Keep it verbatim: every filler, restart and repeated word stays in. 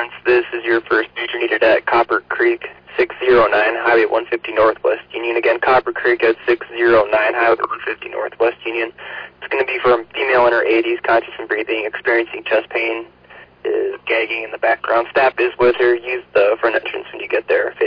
Ambulance, this is your first pager needed at Copper Creek, six oh nine, Highway one fifty Northwest Union. Again, Copper Creek at six oh nine, Highway one fifty Northwest Union. It's going to be for a female in her eighties, conscious and breathing, experiencing chest pain, is gagging in the background. Staff is with her. Use the front entrance when you get there if